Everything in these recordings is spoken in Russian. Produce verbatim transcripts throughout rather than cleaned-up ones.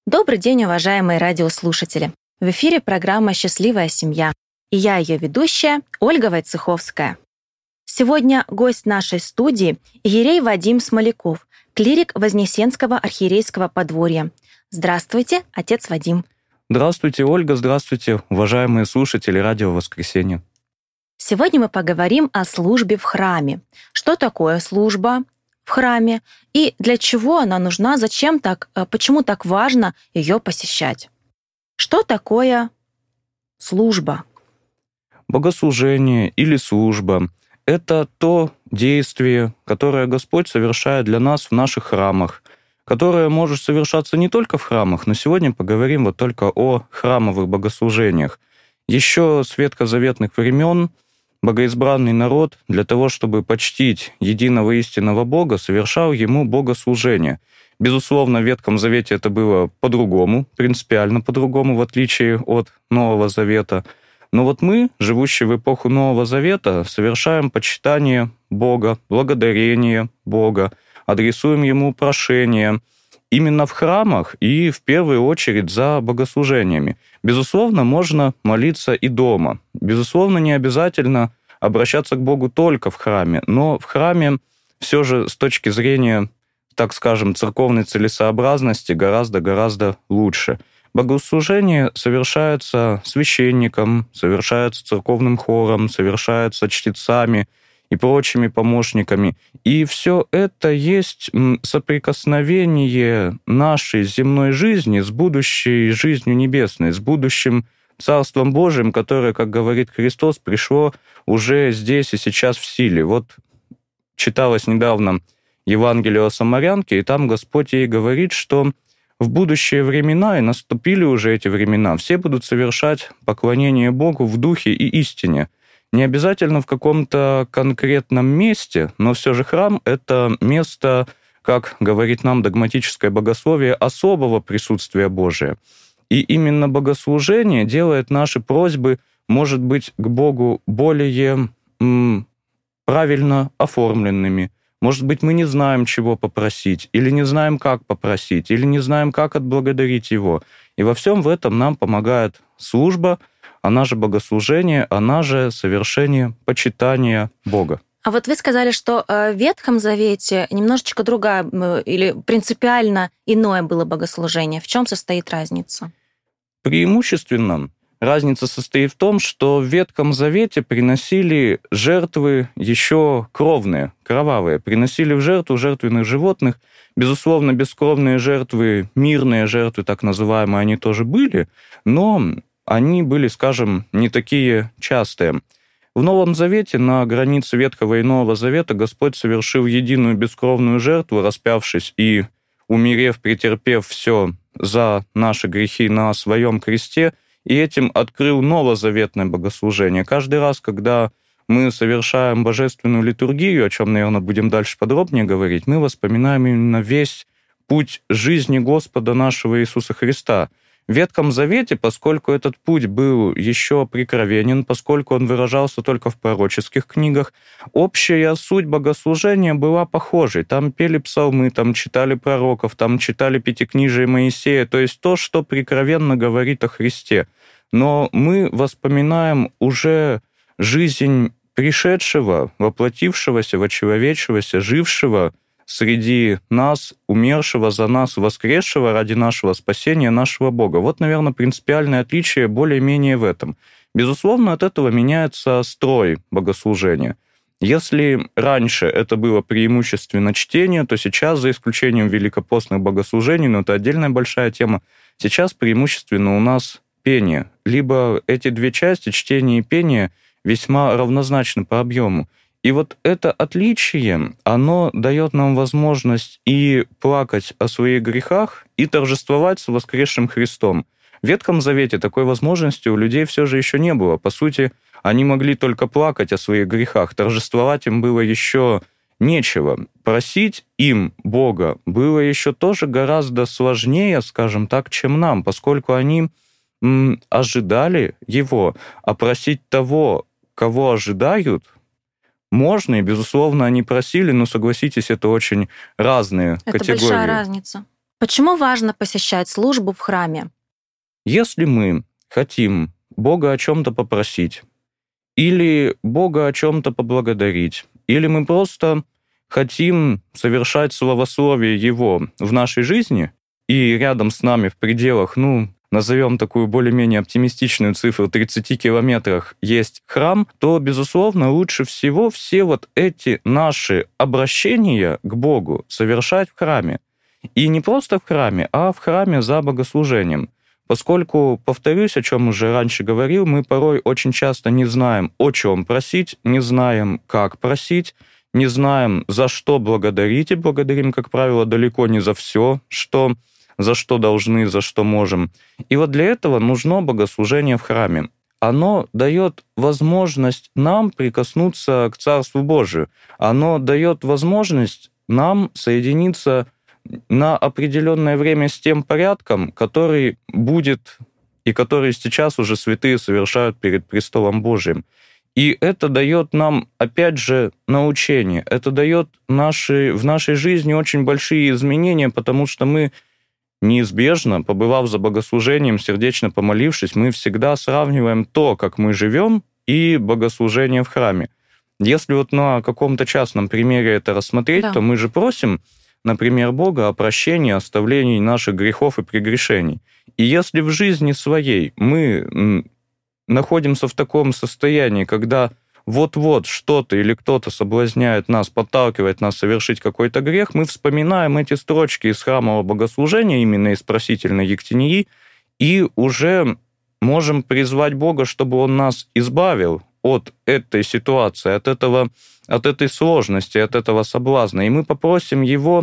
Добрый день, уважаемые радиослушатели! В эфире программа «Счастливая семья» и я, ее ведущая, Ольга Войцеховская. Сегодня гость нашей студии — иерей Вадим Смоляков, клирик Вознесенского архиерейского подворья. Здравствуйте, отец Вадим. Здравствуйте, Ольга, здравствуйте, уважаемые слушатели Радио Воскресенье. Сегодня мы поговорим о службе в храме. Что такое служба в храме и для чего она нужна, зачем так, почему так важно ее посещать? Что такое служба? Богослужение или служба — это то действие, которое Господь совершает для нас в наших храмах, которое может совершаться не только в храмах, но сегодня поговорим вот только о храмовых богослужениях. Еще с ветхозаветных времен богоизбранный народ для того, чтобы почтить единого истинного Бога, совершал Ему богослужение. Безусловно, в Ветхом Завете это было по-другому, принципиально по-другому, в отличие от Нового Завета. Но вот мы, живущие в эпоху Нового Завета, совершаем почитание Бога, благодарение Бога, адресуем Ему прошения именно в храмах и в первую очередь за богослужениями. Безусловно, можно молиться и дома. Безусловно, не обязательно обращаться к Богу только в храме, но в храме все же с точки зрения, так скажем, церковной целесообразности гораздо-гораздо лучше. Богослужение совершается священником, совершается церковным хором, совершается чтецами и прочими помощниками. И все это есть соприкосновение нашей земной жизни с будущей жизнью небесной, с будущим Царством Божиим, которое, как говорит Христос, пришло уже здесь и сейчас в силе. Вот читалось недавно Евангелие о Самарянке, и там Господь ей говорит, что в будущие времена, и наступили уже эти времена, все будут совершать поклонение Богу в духе и истине. Не обязательно в каком-то конкретном месте, но все же храм — это место, как говорит нам догматическое богословие, особого присутствия Божия. И именно богослужение делает наши просьбы, может быть, к Богу более м, правильно оформленными. Может быть, мы не знаем, чего попросить, или не знаем, как попросить, или не знаем, как отблагодарить Его. И во всем в этом нам помогает служба, она же богослужение, она же совершение почитания Бога. А вот вы сказали, что в Ветхом Завете немножечко другая или принципиально иное было богослужение. В чем состоит разница? Преимущественно разница состоит в том, что в Ветхом Завете приносили жертвы еще кровные, кровавые. Приносили в жертву жертвенных животных. Безусловно, бескровные жертвы, мирные жертвы, так называемые, они тоже были, но они были, скажем, не такие частые. В Новом Завете на границе Ветхого и Нового Завета Господь совершил единую бескровную жертву, распявшись и умерев, претерпев все за наши грехи на своем кресте, и этим открыл новозаветное богослужение. Каждый раз, когда мы совершаем божественную литургию, о чем, наверное, будем дальше подробнее говорить, мы вспоминаем именно весь путь жизни Господа нашего Иисуса Христа. В Ветхом Завете, поскольку этот путь был еще прикровенен, поскольку он выражался только в пророческих книгах, общая суть богослужения была похожей. Там пели псалмы, там читали пророков, там читали Пятикнижие Моисея, то есть то, что прикровенно говорит о Христе. Но мы воспоминаем уже жизнь пришедшего, воплотившегося, вочеловечившегося, жившего среди нас, умершего за нас, воскресшего ради нашего спасения, нашего Бога. Вот, наверное, принципиальное отличие более-менее в этом. Безусловно, от этого меняется строй богослужения. Если раньше это было преимущественно чтение, то сейчас, за исключением великопостных богослужений, но это отдельная большая тема, сейчас преимущественно у нас пение. Либо эти две части, чтение и пение, весьма равнозначны по объему. И вот это отличие, оно дает нам возможность и плакать о своих грехах, и торжествовать с воскресшим Христом. В Ветхом Завете такой возможности у людей все же еще не было. По сути, они могли только плакать о своих грехах, торжествовать им было еще нечего. Просить им Бога было еще тоже гораздо сложнее, скажем так, чем нам, поскольку они м, ожидали Его, а просить того, кого ожидают, можно, и, безусловно, они просили, но, согласитесь, это очень разные это категории. Это большая разница. Почему важно посещать службу в храме? Если мы хотим Бога о чем-то попросить, или Бога о чем-то поблагодарить, или мы просто хотим совершать словословие Его в нашей жизни, и рядом с нами в пределах, ну, назовем такую более-менее оптимистичную цифру, тридцати километрах есть храм, то, безусловно, лучше всего все вот эти наши обращения к Богу совершать в храме. И не просто в храме, а в храме за богослужением. Поскольку, повторюсь, о чем уже раньше говорил, мы порой очень часто не знаем, о чем просить, не знаем, как просить, не знаем, за что благодарить, и благодарим, как правило, далеко не за все, что, за что должны, за что можем. И вот для этого нужно богослужение в храме. Оно дает возможность нам прикоснуться к Царству Божию. Оно дает возможность нам соединиться на определенное время с тем порядком, который будет и который сейчас уже святые совершают перед престолом Божиим. И это дает нам, опять же, научение. Это дает наши, в нашей жизни очень большие изменения, потому что мы неизбежно, побывав за богослужением, сердечно помолившись, мы всегда сравниваем то, как мы живем, и богослужение в храме. Если вот на каком-то частном примере это рассмотреть, да. то мы же просим, например, Бога о прощении, оставлении наших грехов и прегрешений. И если в жизни своей мы находимся в таком состоянии, когда вот-вот что-то или кто-то соблазняет нас, подталкивает нас совершить какой-то грех, мы вспоминаем эти строчки из храмового богослужения, именно из просительной Ектинии, и уже можем призвать Бога, чтобы Он нас избавил от этой ситуации, от этого, от этой сложности, от этого соблазна. И мы попросим Его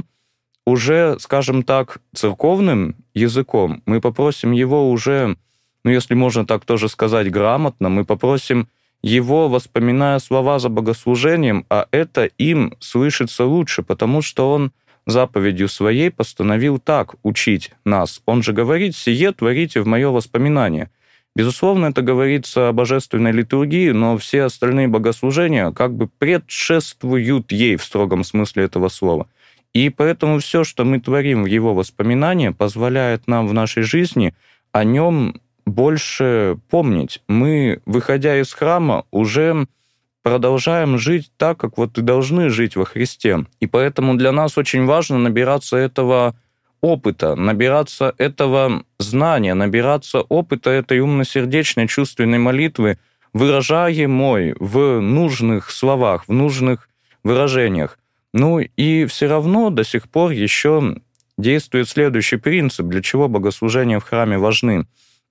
уже, скажем так, церковным языком, мы попросим Его уже, ну, если можно так тоже сказать, грамотно, мы попросим Его, воспоминая слова за богослужением, а это им слышится лучше, потому что Он заповедью Своей постановил так учить нас. Он же говорит: «Сие творите в мое воспоминание». Безусловно, это говорится о божественной литургии, но все остальные богослужения как бы предшествуют ей в строгом смысле этого слова. И поэтому все, что мы творим в Его воспоминания, позволяет нам в нашей жизни о Нем больше помнить. Мы, выходя из храма, уже продолжаем жить так, как вот и должны жить во Христе. И поэтому для нас очень важно набираться этого опыта, набираться этого знания, набираться опыта этой умно-сердечной чувственной молитвы, выражаемой в нужных словах, в нужных выражениях. Ну и все равно до сих пор еще действует следующий принцип, для чего богослужения в храме важны.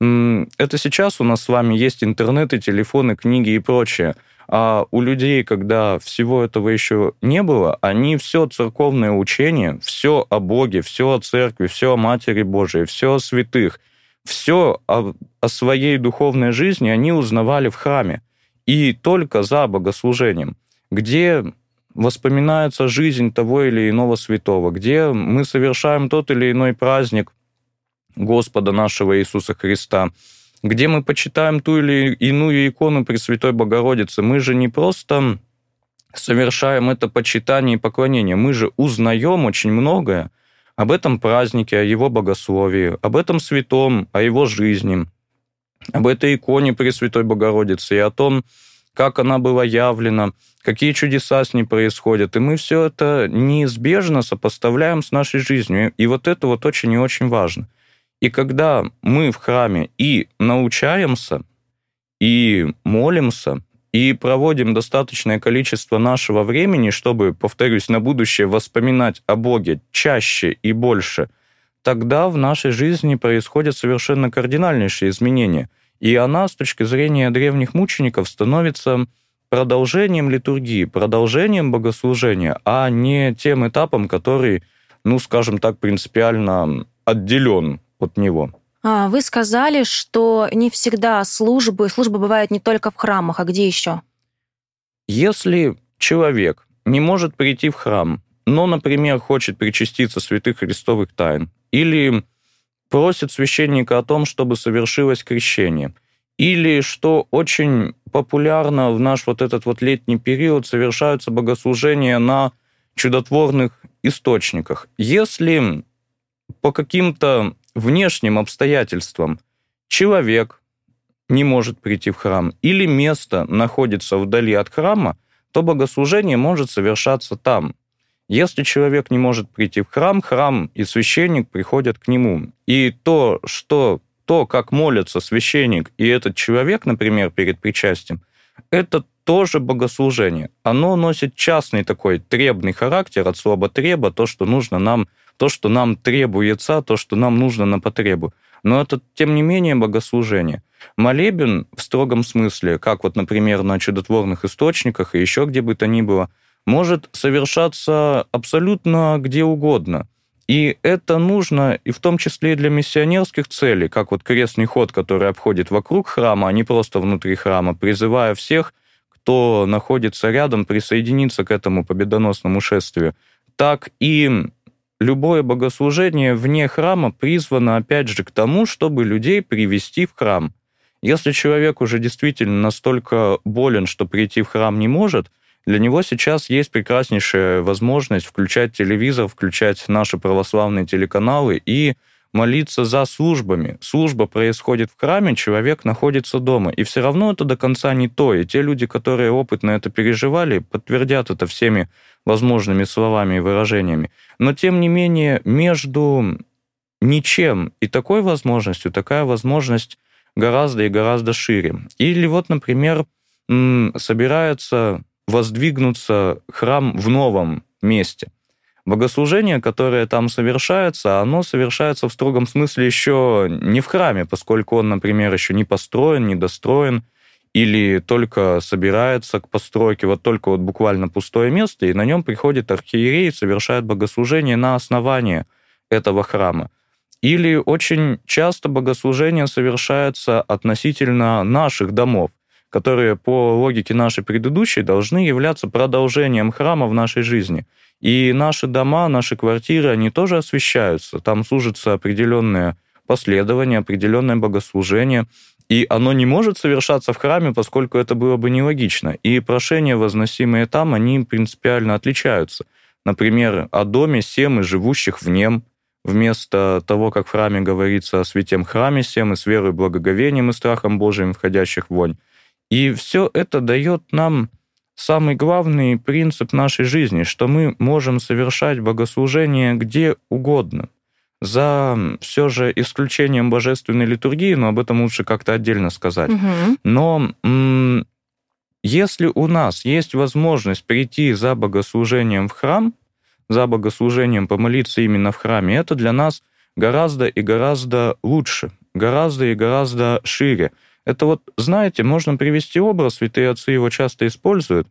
Это сейчас у нас с вами есть интернет и телефоны, книги и прочее. А у людей, когда всего этого еще не было, они все церковное учение, все о Боге, все о церкви, все о Матери Божией, все о святых, все о, о своей духовной жизни они узнавали в храме. И только за богослужением, где воспоминается жизнь того или иного святого, где мы совершаем тот или иной праздник Господа нашего Иисуса Христа, где мы почитаем ту или иную икону Пресвятой Богородицы, мы же не просто совершаем это почитание и поклонение, мы же узнаем очень многое об этом празднике, о его богословии, об этом святом, о его жизни, об этой иконе Пресвятой Богородицы и о том, как она была явлена, какие чудеса с ней происходят. И мы все это неизбежно сопоставляем с нашей жизнью. И вот это вот очень и очень важно. И когда мы в храме и научаемся, и молимся, и проводим достаточное количество нашего времени, чтобы, повторюсь, на будущее воспоминать о Боге чаще и больше, тогда в нашей жизни происходят совершенно кардинальнейшие изменения. И она, с точки зрения древних мучеников, становится продолжением литургии, продолжением богослужения, а не тем этапом, который, ну, скажем так, принципиально отделен от него. А, вы сказали, что не всегда службы, службы бывают не только в храмах, а где еще? Если человек не может прийти в храм, но, например, хочет причаститься святых христовых тайн, или просит священника о том, чтобы совершилось крещение, или, что очень популярно в наш вот этот вот летний период, совершаются богослужения на чудотворных источниках. Если по каким-то внешним обстоятельствам человек не может прийти в храм, или место находится вдали от храма, то богослужение может совершаться там. Если человек не может прийти в храм, храм и священник приходят к нему. И то, что, то, как молится священник и этот человек, например, перед причастием, это тоже богослужение. Оно носит частный такой требный характер, от слова «треба», то, что нужно нам, то, что нам требуется, то, что нам нужно на потребу. Но это, тем не менее, богослужение. Молебен в строгом смысле, как вот, например, на чудотворных источниках и еще где бы то ни было, может совершаться абсолютно где угодно. И это нужно и в том числе и для миссионерских целей, как вот крестный ход, который обходит вокруг храма, а не просто внутри храма, призывая всех, кто находится рядом, присоединиться к этому победоносному шествию. Так и любое богослужение вне храма призвано, опять же, к тому, чтобы людей привести в храм. Если человек уже действительно настолько болен, что прийти в храм не может, для него сейчас есть прекраснейшая возможность включать телевизор, включать наши православные телеканалы и молиться за службами. Служба происходит в храме, человек находится дома. И все равно это до конца не то. И те люди, которые опытно это переживали, подтвердят это всеми возможными словами и выражениями. Но, тем не менее, между ничем и такой возможностью, такая возможность гораздо и гораздо шире. Или вот, например, собирается воздвигнуться храм в новом месте. Богослужение, которое там совершается, оно совершается в строгом смысле еще не в храме, поскольку он, например, еще не построен, не достроен, или только собирается к постройке, вот только вот буквально пустое место, и на нем приходит архиерей и совершает богослужение на основании этого храма. Или очень часто богослужение совершается относительно наших домов, которые по логике нашей предыдущей должны являться продолжением храма в нашей жизни. И наши дома, наши квартиры, они тоже освящаются. Там служится определенное последование, определенное богослужение. И оно не может совершаться в храме, поскольку это было бы нелогично. И прошения, возносимые там, они принципиально отличаются. Например, о доме сем и живущих в нем, вместо того, как в храме говорится о святем храме сем и с верой, благоговением и страхом Божиим, входящих в вонь. И все это дает нам самый главный принцип нашей жизни, что мы можем совершать богослужение где угодно, за все же исключением божественной литургии, но об этом лучше как-то отдельно сказать. Угу. Но м- если у нас есть возможность прийти за богослужением в храм, за богослужением помолиться именно в храме, это для нас гораздо и гораздо лучше, гораздо и гораздо шире. Это вот, знаете, можно привести образ, святые отцы его часто используют,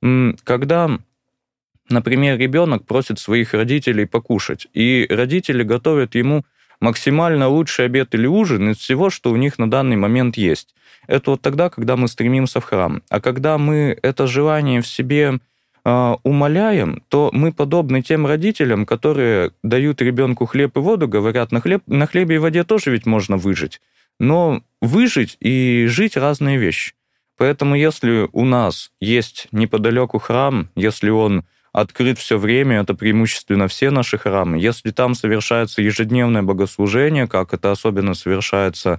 когда, например, ребенок просит своих родителей покушать, и родители готовят ему максимально лучший обед или ужин из всего, что у них на данный момент есть. Это вот тогда, когда мы стремимся в храм. А когда мы это желание в себе э, умаляем, то мы подобны тем родителям, которые дают ребенку хлеб и воду, говорят, на, хлеб, на хлебе и воде тоже ведь можно выжить. Но выжить и жить — разные вещи. Поэтому если у нас есть неподалеку храм, если он открыт все время, это преимущественно все наши храмы, если там совершается ежедневное богослужение, как это особенно совершается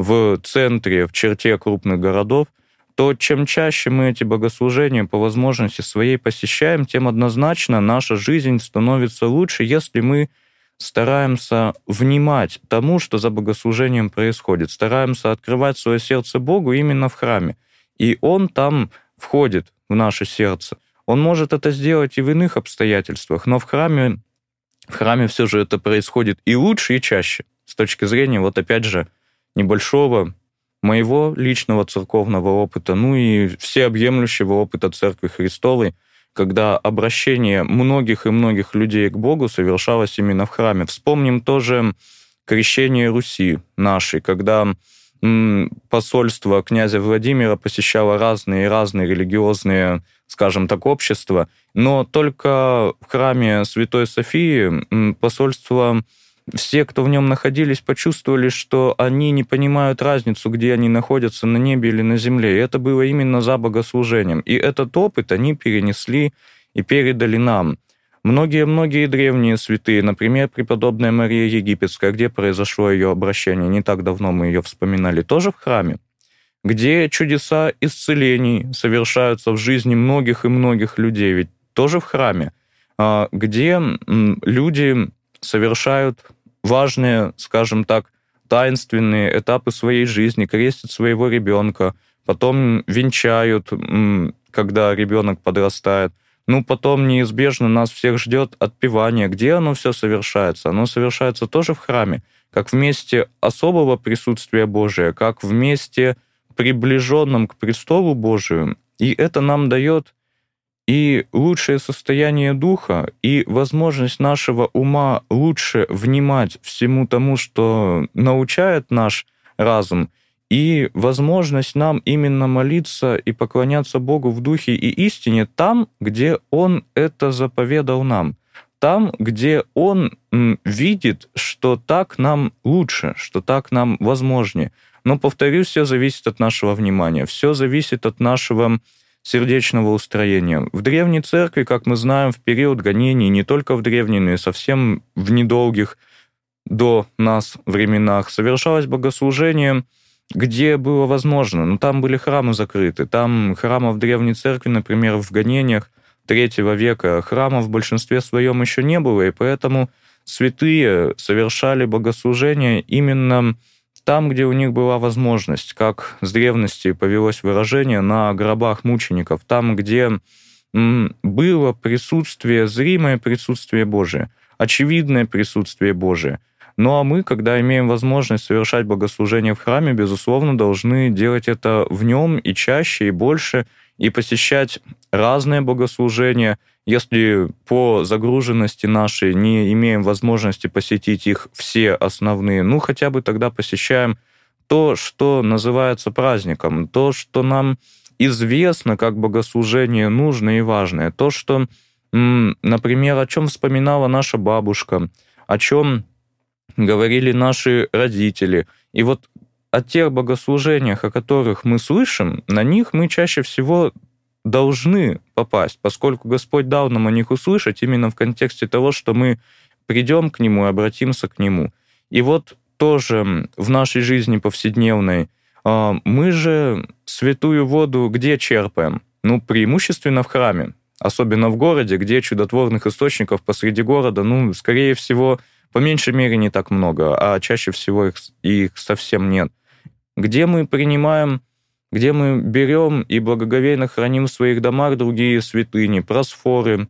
в центре, в черте крупных городов, то чем чаще мы эти богослужения по возможности своей посещаем, тем однозначно наша жизнь становится лучше, если мы стараемся внимать тому, что за богослужением происходит, стараемся открывать свое сердце Богу именно в храме. И Он там входит в наше сердце. Он может это сделать и в иных обстоятельствах, но в храме, в храме все же это происходит и лучше, и чаще. С точки зрения, вот опять же, небольшого моего личного церковного опыта, ну и всеобъемлющего опыта Церкви Христовой, когда обращение многих и многих людей к Богу совершалось именно в храме. Вспомним тоже крещение Руси нашей, когда посольство князя Владимира посещало разные и разные религиозные, скажем так, общества, но только в храме Святой Софии посольство, все, кто в нем находились, почувствовали, что они не понимают разницу, где они находятся, на небе или на земле. И это было именно за богослужением. И этот опыт они перенесли и передали нам. Многие-многие древние святые, например, преподобная Мария Египетская, где произошло ее обращение, не так давно мы ее вспоминали, тоже в храме, где чудеса исцелений совершаются в жизни многих и многих людей, ведь тоже в храме, где люди совершают важные, скажем так, таинственные этапы своей жизни, крестят своего ребенка, потом венчают, когда ребенок подрастает. Ну, потом неизбежно нас всех ждет отпевание. Где оно все совершается? Оно совершается тоже в храме, как в месте особого присутствия Божия, как в месте, приближенном к престолу Божию. И это нам дает и лучшее состояние духа, и возможность нашего ума лучше внимать всему тому, что научает наш разум, и возможность нам именно молиться и поклоняться Богу в духе и истине там, где Он это заповедал нам, там, где Он видит, что так нам лучше, что так нам возможнее. Но, повторюсь, все зависит от нашего внимания, все зависит от нашего сердечного устроения. В Древней Церкви, как мы знаем, в период гонений, не только в древней, но и совсем в недолгих до нас временах, совершалось богослужение, где было возможно. Но там были храмы закрыты. Там храмов в Древней Церкви, например, в гонениях третьего века, храмов в большинстве своем еще не было, и поэтому святые совершали богослужение именно там, где у них была возможность, как с древности повелось выражение, на гробах мучеников, там, где было присутствие, зримое присутствие Божие, очевидное присутствие Божие. Ну а мы, когда имеем возможность совершать богослужение в храме, безусловно, должны делать это в нем и чаще, и больше, и посещать разные богослужения. Если по загруженности нашей не имеем возможности посетить их все основные, ну хотя бы тогда посещаем то, что называется праздником, то, что нам известно как богослужение нужное и важное, то, что, например, о чем вспоминала наша бабушка, о чем говорили наши родители. И вот о тех богослужениях, о которых мы слышим, на них мы чаще всего должны попасть, поскольку Господь дал нам о них услышать именно в контексте того, что мы придем к Нему и обратимся к Нему. И вот тоже в нашей жизни повседневной мы же святую воду где черпаем? Ну, преимущественно в храме, особенно в городе, где чудотворных источников посреди города, ну, скорее всего, по меньшей мере не так много, а чаще всего их, их совсем нет. Где мы принимаем, где мы берем и благоговейно храним в своих домах другие святыни, просфоры,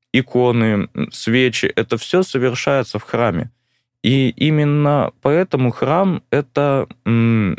иконы, свечи, это все совершается в храме. И именно поэтому храм — это м,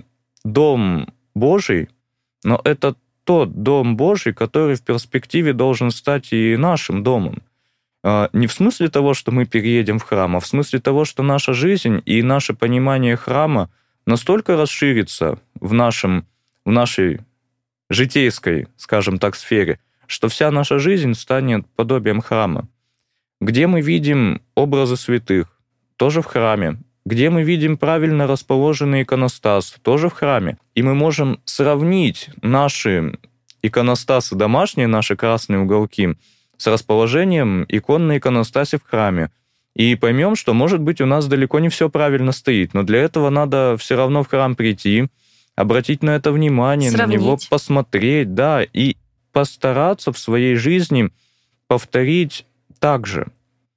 дом Божий, но это тот дом Божий, который в перспективе должен стать и нашим домом. Не в смысле того, что мы переедем в храм, а в смысле того, что наша жизнь и наше понимание храма настолько расширится в, нашем, в нашей житейской, скажем так, сфере, что вся наша жизнь станет подобием храма. Где мы видим образы святых, тоже в храме. Где мы видим правильно расположенный иконостас, тоже в храме. И мы можем сравнить наши иконостасы домашние, наши красные уголки, с расположением икон на иконостасе в храме. И поймем, что, может быть, у нас далеко не все правильно стоит, но для этого надо все равно в храм прийти, обратить на это внимание, сравнить, на него посмотреть, да, и постараться в своей жизни повторить так же.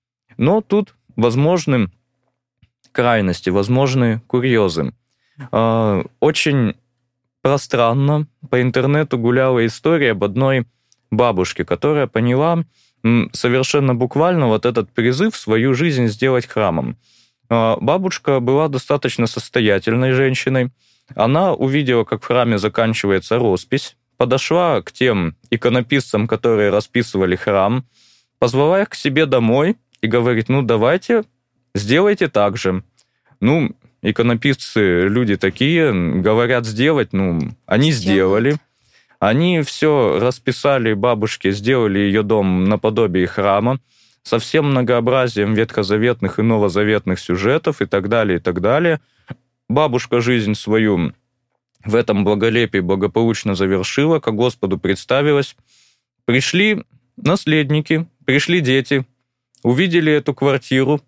Но тут возможны крайности, возможны курьезы. Очень пространно по интернету гуляла история об одной бабушке, которая поняла совершенно буквально вот этот призыв в свою жизнь сделать храмом. Бабушка была достаточно состоятельной женщиной. Она увидела, как в храме заканчивается роспись, подошла к тем иконописцам, которые расписывали храм, позвала их к себе домой и говорит: ну, давайте, сделайте так же. Ну, иконописцы люди такие, говорят сделать, ну, они сделали. Они все расписали бабушке, сделали ее дом наподобие храма, со всем многообразием ветхозаветных и новозаветных сюжетов и так далее, и так далее. Бабушка жизнь свою в этом благолепии благополучно завершила, ко Господу представилась. Пришли наследники, пришли дети, увидели эту квартиру,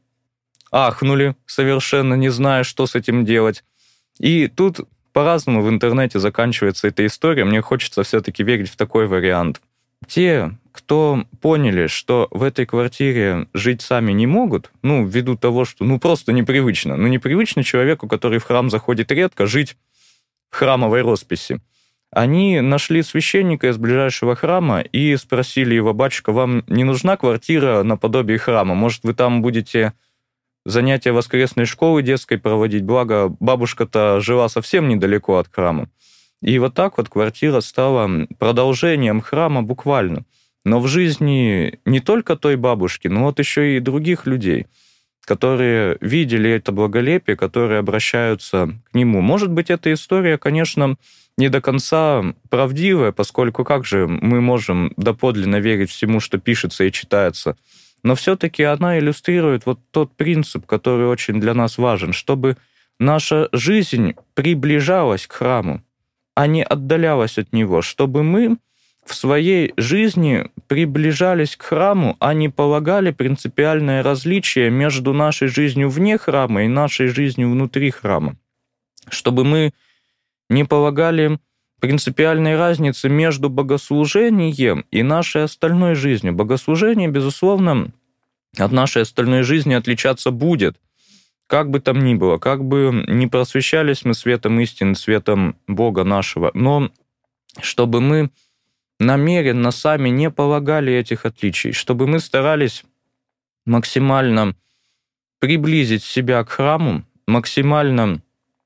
ахнули, совершенно не зная, что с этим делать. И тут по-разному в интернете заканчивается эта история. Мне хочется все-таки верить в такой вариант. Те, кто поняли, что в этой квартире жить сами не могут, ну, ввиду того, что ну просто непривычно. Ну, непривычно человеку, который в храм заходит редко, жить в храмовой росписи. Они нашли священника из ближайшего храма и спросили его: батюшка, вам не нужна квартира наподобие храма? Может, вы там будете занятия воскресной школы детской проводить? Благо, бабушка-то жила совсем недалеко от храма. И вот так вот квартира стала продолжением храма буквально. Но в жизни не только той бабушки, но вот еще и других людей, которые видели это благолепие, которые обращаются к нему. Может быть, эта история, конечно, не до конца правдивая, поскольку как же мы можем доподлинно верить всему, что пишется и читается, но все-таки она иллюстрирует вот тот принцип, который очень для нас важен, чтобы наша жизнь приближалась к храму, а не отдалялась от него, чтобы мы в своей жизни приближались к храму, а не полагали принципиальное различие между нашей жизнью вне храма и нашей жизнью внутри храма, чтобы мы не полагали принципиальной разницы между богослужением и нашей остальной жизнью. Богослужение, безусловно, от нашей остальной жизни отличаться будет, как бы там ни было, как бы не просвещались мы светом истины, светом Бога нашего, но чтобы мы намеренно сами не полагали этих отличий, чтобы мы старались максимально приблизить себя к храму, максимально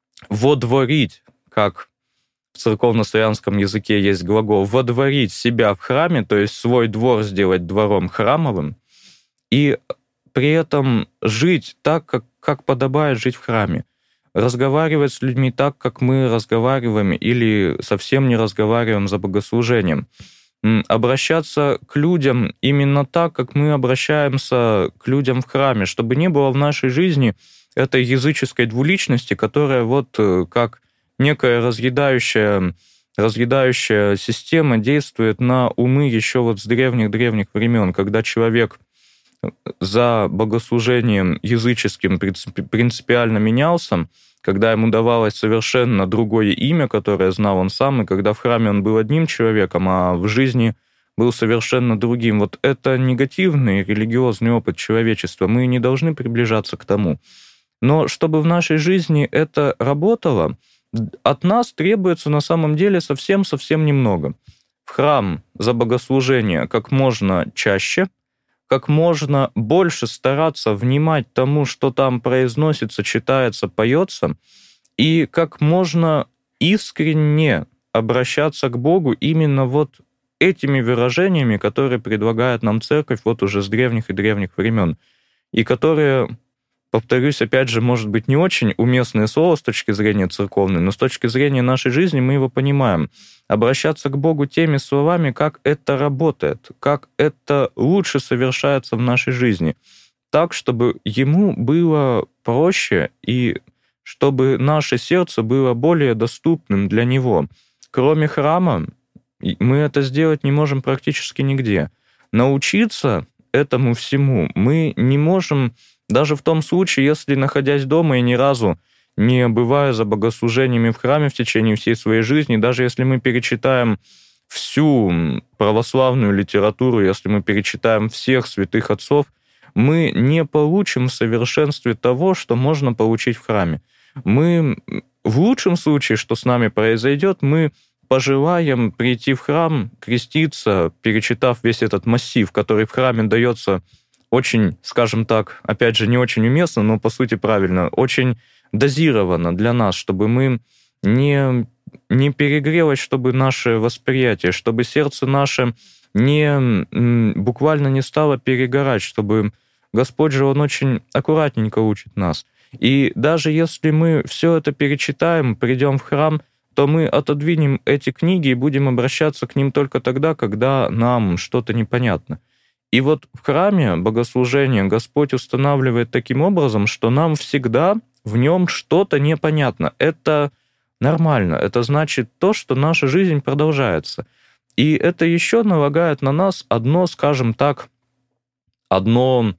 водворить, как в церковно-славянском языке есть глагол «водворить себя в храме», то есть свой двор сделать двором храмовым, и при этом жить так, как, как подобает жить в храме, разговаривать с людьми так, как мы разговариваем или совсем не разговариваем за богослужением, обращаться к людям именно так, как мы обращаемся к людям в храме, чтобы не было в нашей жизни этой языческой двуличности, которая вот как некая разъедающая, разъедающая система действует на умы еще вот с древних-древних времен, когда человек за богослужением языческим принципиально менялся, когда ему давалось совершенно другое имя, которое знал он сам, и когда в храме он был одним человеком, а в жизни был совершенно другим. Вот это негативный религиозный опыт человечества. Мы не должны приближаться к тому. Но чтобы в нашей жизни это работало, от нас требуется на самом деле совсем-совсем немного. В храм за богослужение как можно чаще, как можно больше стараться внимать тому, что там произносится, читается, поется, и как можно искренне обращаться к Богу именно вот этими выражениями, которые предлагает нам Церковь вот уже с древних и древних времен, и которые, повторюсь, опять же, может быть, не очень уместное слово с точки зрения церковной, но с точки зрения нашей жизни мы его понимаем. Обращаться к Богу теми словами, как это работает, как это лучше совершается в нашей жизни, так, чтобы Ему было проще и чтобы наше сердце было более доступным для Него. Кроме храма мы это сделать не можем практически нигде. Научиться этому всему мы не можем даже в том случае, если, находясь дома и ни разу не бывая за богослужениями в храме в течение всей своей жизни, даже если мы перечитаем всю православную литературу, если мы перечитаем всех святых отцов, мы не получим в совершенстве того, что можно получить в храме. Мы, в лучшем случае, что с нами произойдет, мы пожелаем прийти в храм, креститься, перечитав весь этот массив, который в храме дается очень, скажем так, опять же, не очень уместно, но по сути правильно, очень дозировано для нас, чтобы мы не, не перегрелось, чтобы наше восприятие, чтобы сердце наше не, буквально не стало перегорать, чтобы Господь же, Он очень аккуратненько учит нас. И даже если мы все это перечитаем, придем в храм, то мы отодвинем эти книги и будем обращаться к ним только тогда, когда нам что-то непонятно. И вот в храме богослужение Господь устанавливает таким образом, что нам всегда в нем что-то непонятно. Это нормально. Это значит то, что наша жизнь продолжается. И это еще налагает на нас одно, скажем так, одно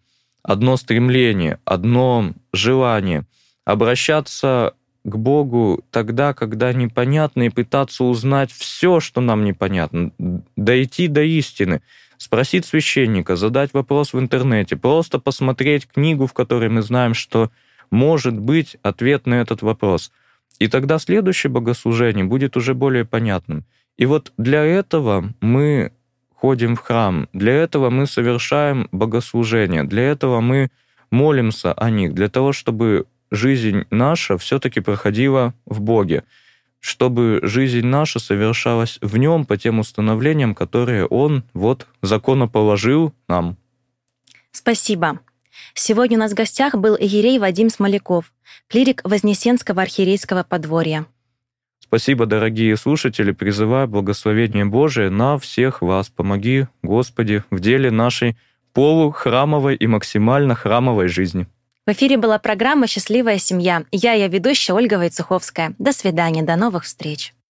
одно стремление, одно желание обращаться к Богу тогда, когда непонятно, и пытаться узнать все, что нам непонятно, дойти до истины, спросить священника, задать вопрос в интернете, просто посмотреть книгу, в которой мы знаем, что может быть ответ на этот вопрос. И тогда следующее богослужение будет уже более понятным. И вот для этого мы ходим в храм, для этого мы совершаем богослужения, для этого мы молимся о них, для того, чтобы жизнь наша все-таки проходила в Боге, чтобы жизнь наша совершалась в Нем по тем установлениям, которые Он вот законоположил нам. Спасибо. Сегодня у нас в гостях был иерей Вадим Смоляков, клирик Вознесенского архиерейского подворья. Спасибо, дорогие слушатели, призываю благословение Божие на всех вас. Помоги, Господи, в деле нашей полухрамовой и максимально храмовой жизни. В эфире была программа «Счастливая семья». Я ее ведущая Ольга Войцеховская. До свидания, до новых встреч.